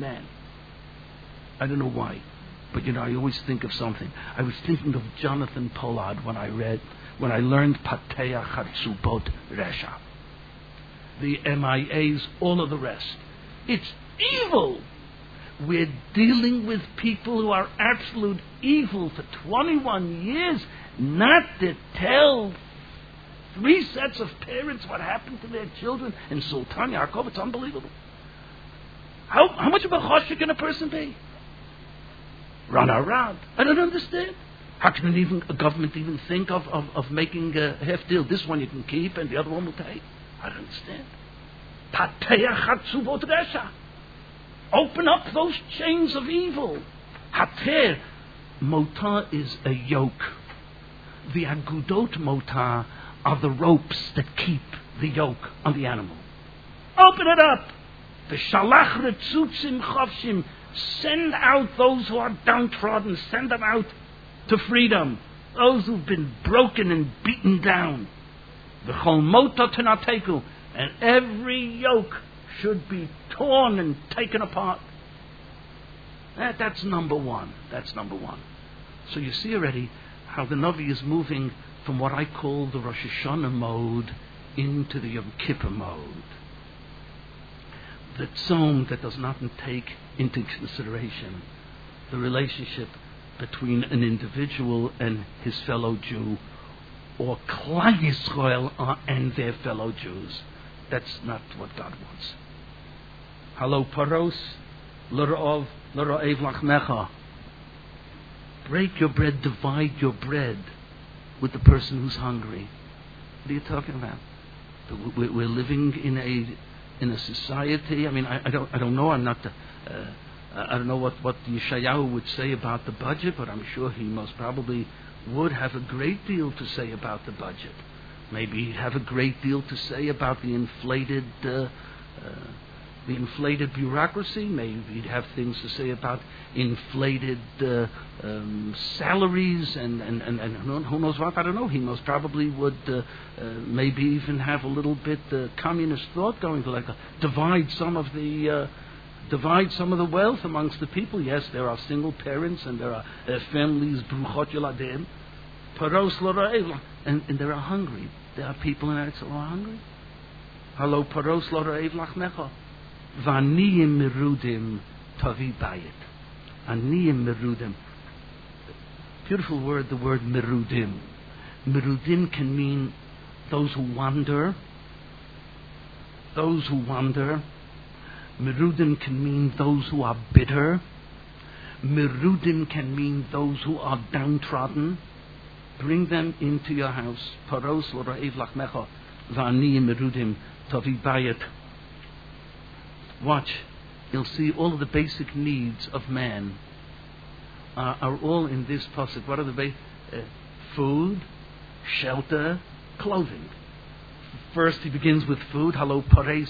I don't know why, but I always think of something. I was thinking of Jonathan Pollard when I learned Pateach Hatzubot Resha. The MIAs, all of the rest. It's evil. We're dealing with people who are absolute evil for 21 years, not to tell 3 sets of parents what happened to their children in Sultan Yaakov. It's unbelievable. How much of a choshek can a person be? Run around. I don't understand. How can a government even think of making a half deal? This one you can keep and the other one will take. I don't understand. Pateach hatzubot resha. Open up those chains of evil. Hater. Motah is a yoke. The agudot motah are the ropes that keep the yoke on the animal. Open it up. The shalach retzutzim chavshim. Send out those who are downtrodden. Send them out to freedom. Those who've been broken and beaten down. The chol motah tenateku. And every yoke should be torn and taken apart. That's number one. So you see already how the Navi is moving from what I call the Rosh Hashanah mode into the Yom Kippur mode. The tzom that does not take into consideration the relationship between an individual and his fellow Jew, or Klal Yisrael and their fellow Jews. That's not what God wants. Halo paros L'ra'ov l'ra'ev lachmecha. Break your bread, divide your bread with the person who's hungry. What are you talking about? We're living in a society. I mean, I don't know. I'm not. I don't know what Yeshayahu would say about the budget, but I'm sure he most probably would have a great deal to say about the budget. Maybe he'd have a great deal to say about the inflated bureaucracy. Maybe he'd have things to say about inflated salaries and who knows what. I don't know. He most probably would maybe even have a little bit communist thought going to divide some of the wealth amongst the people. Yes, there are single parents and there are families, bruchot yoladim, paros l'ra'ev, and they are hungry. There are people in Eretz who are hungry. Halo paros l'ra'ev lachmecha. V'aniyim merudim tavi bayit. Aniyim merudim. Beautiful word, the word merudim. Merudim can mean those who wander. Those who wander. Merudim can mean those who are bitter. Merudim can mean those who are downtrodden. Bring them into your house. Paros l'ra'ev lachmecha. V'aniyim merudim tavi bayit. Watch, you'll see all of the basic needs of man are all in this pasuk. What are the food, shelter, clothing. First, he begins with food. Halo pares.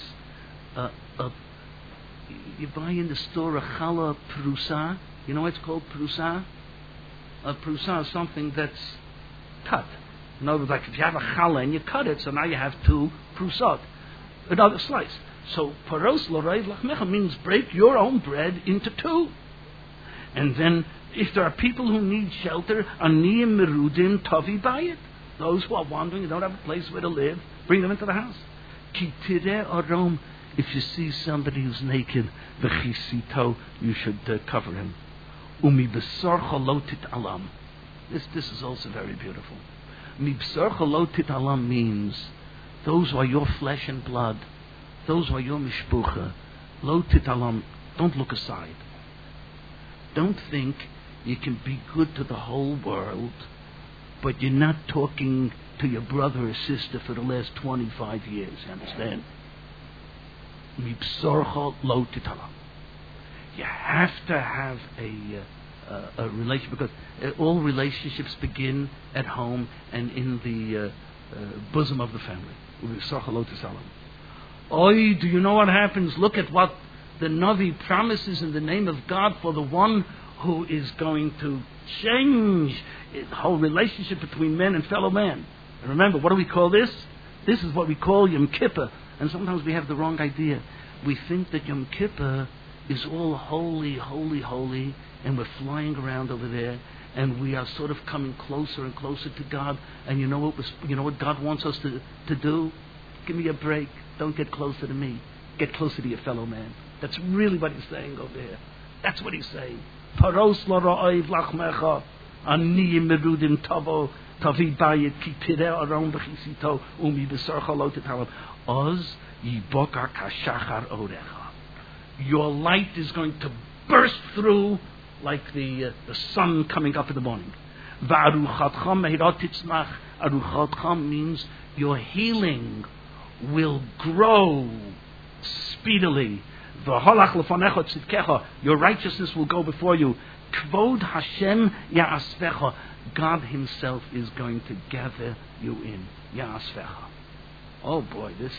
You buy in the store a challah prusa. You know what it's called, prusa? A prusa is something that's cut. In other words, like if you have a challah and you cut it, so now you have 2 prusot, another slice. So paros l'ra'ev lachmecha means break your own bread into 2. And then if there are people who need shelter, aniyim merudim tavi bayit. Those who are wandering and don't have a place where to live, bring them into the house. Ki tireh arom. If you see somebody who's naked, v'chisito, you should cover him. Umi b'sarcha lo tit'alam. This is also very beautiful. Mi b'sarcha lo tit'alam means those who are your flesh and blood, those who are your mishpucha, lo tit'alam, don't look aside. Don't think you can be good to the whole world, but you're not talking to your brother or sister for the last 25 years, you understand? Mi b'sarcha lo tit'alam. You have to have a relationship, because all relationships begin at home and in the bosom of the family. Oi, do you know what happens? Look at what the Navi promises in the name of God for the one who is going to change the whole relationship between men and fellow man. And remember, what do we call this? This is what we call Yom Kippur. And sometimes we have the wrong idea. We think that Yom Kippur is all holy, holy, holy, and we're flying around over there, and we are sort of coming closer and closer to God. And you know what God wants us to do? Give me a break. Don't get closer to me. Get closer to your fellow man. That's really what he's saying over here. That's what he's saying. Paros l'ra'ev lachmecha, aniyim merudim tavo tavi bayit ki tireh aron b'chisito umi b'sarcha lo tit'alam oz yibokar kashachar orecha. Your light is going to burst through like the sun coming up in the morning. Va'aruchatcha mehirat titzmach. Aruchatcha means your healing will grow speedily. V'holach lefanecha tzidkecha. Your righteousness will go before you. Kvod Hashem ya'asvecha. God Himself is going to gather you in. Ya'asvecha. Oh boy, this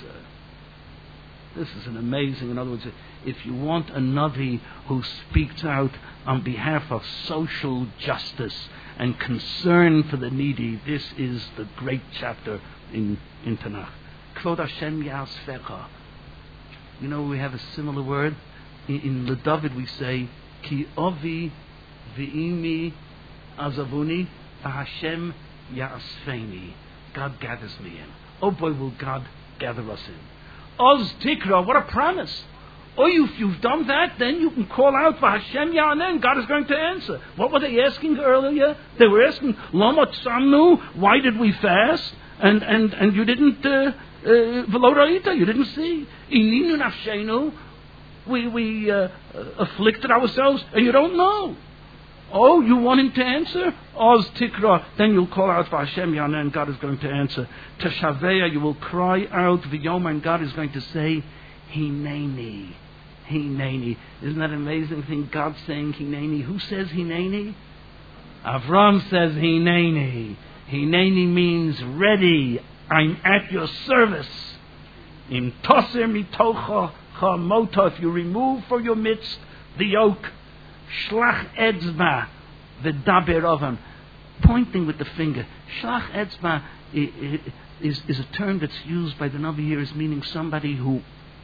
is an amazing. In other words, if you want a Navi who speaks out on behalf of social justice and concern for the needy, this is the great chapter in Tanakh. Kvod Hashem ya'asvecha. You know, we have a similar word. In LeDavid we say, Ki ovi v'imi azavuni v'Hashem ya'asfeni. God gathers me in. Oh boy, will God gather us in. Oz tikra, what a promise. Oh, if you've done that, then you can call out for Hashem Ya'anen. God is going to answer. What were they asking earlier? They were asking, Lama Tsamnu, why did we fast? And you didn't, V'lo Ra'ita, you didn't see. Ininu nafshenu, we afflicted ourselves, and you don't know. Oh, you want him to answer? Oz tikra, then you'll call out for Hashem Yana, and God is going to answer. Teshaveya, you will cry out V'yoma, and God is going to say, Hineni, Hineni. Isn't that an amazing thing? God saying Hineni. Who says Hineni? Avram says Hineni. Hineni means ready. I'm at your service. Im toser mitocha chamota. If you remove from your midst the yoke, shlach etzba v'daber ovam. Pointing with the finger. Shlach etzba is a term that's used by the Navi here as meaning somebody who,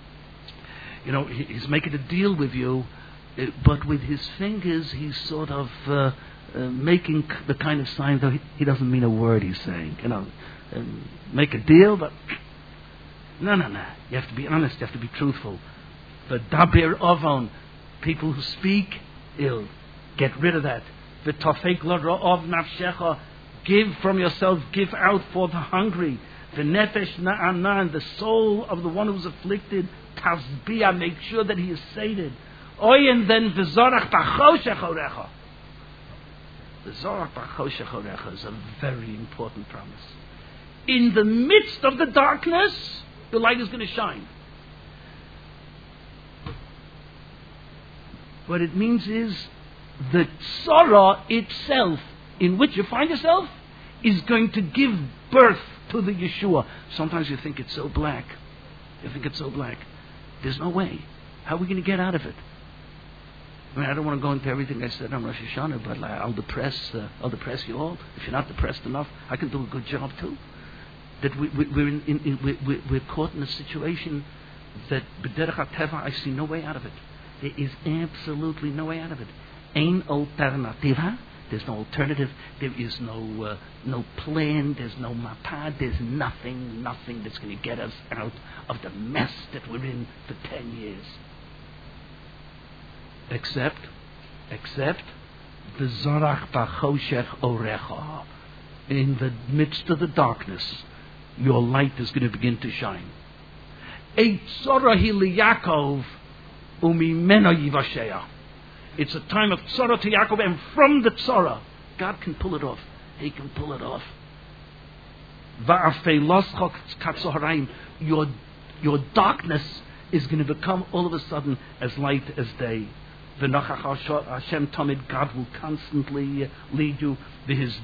he's making a deal with you, but with his fingers he's sort of making the kind of sign that he doesn't mean a word he's saying. Make a deal, but no. You have to be honest. You have to be truthful. The daber ovon, people who speak ill, get rid of that. The tofek lo ra'ov nafshecha, give from yourself, give out for the hungry. The nefesh na'anan, the soul of the one who's afflicted, tazbia, make sure that he is sated. Oy, and then v'zorach b'choshech orecha. The Zorach b'choshech orecha is a very important promise. In the midst of the darkness, the light is going to shine. What it means is the tzara itself, in which you find yourself, is going to give birth to the Yeshua. Sometimes you think it's so black. There's no way. How are we going to get out of it? I don't want to go into everything I said on Rosh Hashanah, but I'll depress you all. If you're not depressed enough, I can do a good job too. That we're caught in a situation that b'derech hateva, I see no way out of it. There is absolutely no way out of it. Ein alternativa. There's no alternative. There is no plan. There's no mapa. There's nothing that's going to get us out of the mess that we're in for 10 years. Except the Zorach b'choshech orecha. In the midst of the darkness, your light is going to begin to shine. Ein tzora hi liYaakov umimeno yivashea. It's a time of tzora to Yaakov, and from the tzora, God can pull it off. He can pull it off. Va'afeiloschok katzoharayim. Your darkness is going to become all of a sudden as light as day. Hashem Tamid, God will constantly lead you. And He's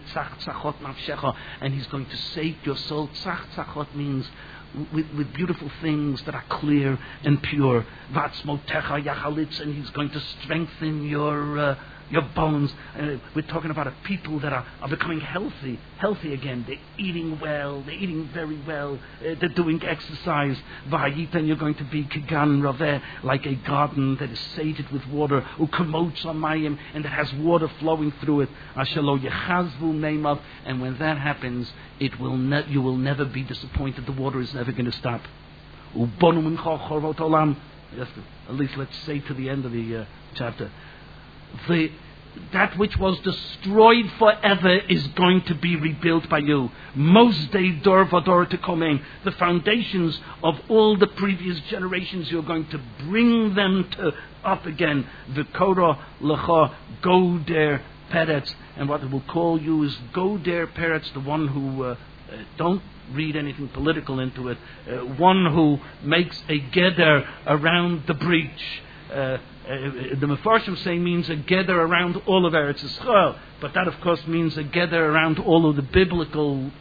going to sate your soul. Tzach tzachot means with beautiful things that are clear and pure. And He's going to strengthen your bones. We're talking about a people that are becoming healthy again. They're eating well. They're eating very well. They're doing exercise. And you're going to be kigan raveh, like a garden that is sated with water. And that has water flowing through it. And when that happens, you will never be disappointed. The water is never going to stop. At least let's say to the end of the chapter. That which was destroyed forever is going to be rebuilt by you. Mosdei dor vador to komen. The foundations of all the previous generations, you're going to bring them up again. V'kora lecha goder peretz. And what it will call you is goder peretz, the one who don't read anything political into it. One who makes a geder around the breach. The Mefarshim saying means a gather around all of Eretz Yisrael, but that of course means a gather around all of the biblical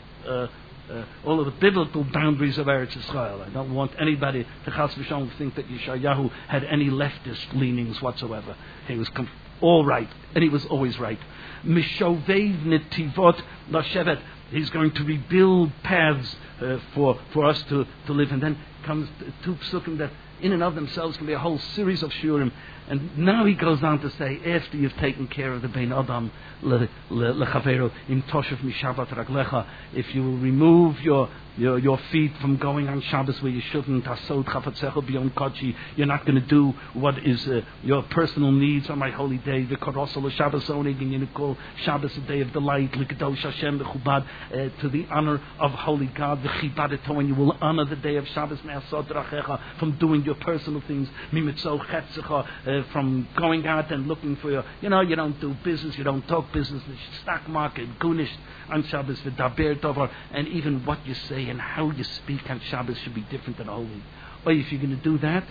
boundaries of Eretz Yisrael. I don't want anybody to chas v'shalom think that Yeshayahu had any leftist leanings whatsoever. He was all right, and he was always right. Mishovev netivot lashevet. He's going to rebuild paths for us to live, and then comes two psukim that in and of themselves can be a whole series of shurim. And now he goes on to say, after you've taken care of the Bein Adam Lechavero in Toshav Mishabat Raglecha, if you will remove your feet from going on Shabbos where you shouldn't, Asod Chafatzecha B'Yom Kodshi, you're not going to do what is your personal needs on my holy day. The Korosol Shabbos Onig, and you call Shabbos a day of delight, L'Kadosh Hashem B'Chubad, to the honor of holy God, the Chibadeto, and you will honor the day of Shabbos Me'asod Rachecha from doing your personal things, Mimitzo Chetzecha, from going out and looking for your, you don't do business, you don't talk business, the stock market, Gunish on Shabbos, the Daber Tovar, and even what you say and how you speak on Shabbos should be different than holy. Or if you're going to do that,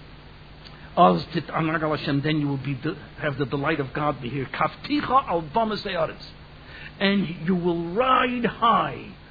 then you will have the delight of God be here. Kafticha al bamas eretz, and you will ride high